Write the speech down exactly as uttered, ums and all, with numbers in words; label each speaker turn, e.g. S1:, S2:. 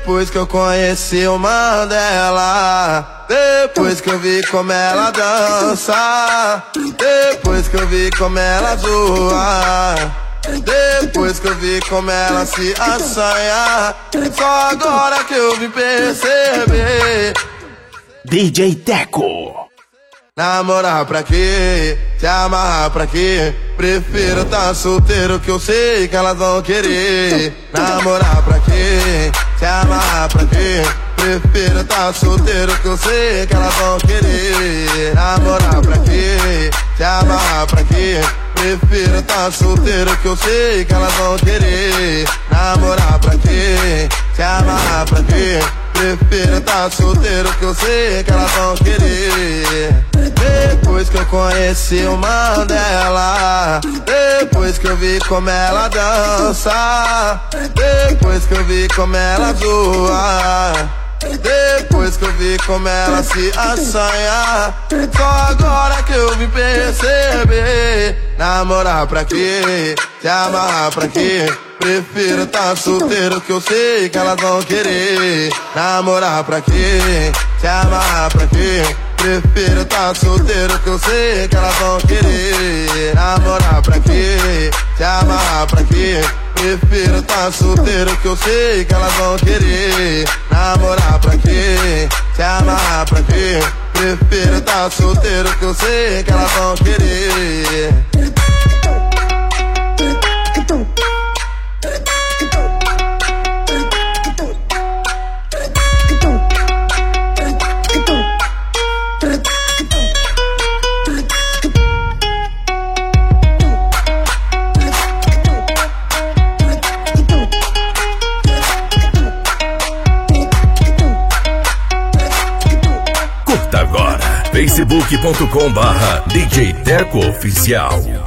S1: Depois que eu conheci o Mandela, depois que eu vi como ela dança, depois que eu vi como ela zoa, depois que eu vi como ela se assanha, só agora que eu vim perceber.
S2: D J Teco.
S1: Namorar pra quê? Se amarrar pra quê? Prefiro tá solteiro que eu sei que elas vão querer. Namorar pra quê? Se amarrar pra quê? Prefiro tá solteiro que eu sei que elas vão querer. Namorar pra quê? Se amarrar pra quê? Prefiro tá solteiro que eu sei que elas vão querer. Namorar pra quê? Se amarrar pra quê? Prefiro tá solteiro que eu sei que elas vão querer. Depois que eu conheci o Mandela, depois que eu vi como ela dança, depois que eu vi como ela zoa, depois que eu vi como ela se assanha, só agora que eu vim perceber. Namorar pra quê? Se amarrar pra quê? Prefiro tá solteiro que eu sei que elas vão querer. Namorar pra quê? Se amarrar pra quê? Prefiro tá solteiro que eu sei que elas vão querer. Namorar pra quê? Se amarrar pra quê? Prefiro tá solteiro que eu sei que elas vão querer. Namorar pra quê? Se amarrar pra quê? Prefiro tá solteiro que eu sei que elas vão querer.
S2: Facebook ponto com barra D J Teco Oficial.